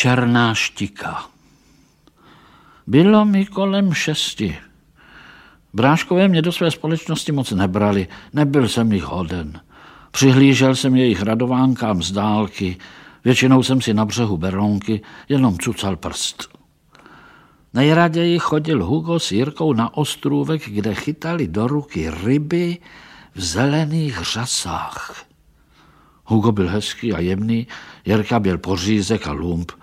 Černá štika. Bylo mi kolem 6. Bráškové mě do své společnosti moc nebrali, nebyl jsem jich hoden. Přihlížel jsem jejich radovánkám z dálky, většinou jsem si na břehu Berounky jenom cucal prst. Nejraději chodil Hugo s Jirkou na ostrůvek, kde chytali do ruky ryby v zelených řasách. Hugo byl hezký a jemný, Jirka byl pořízek a lump.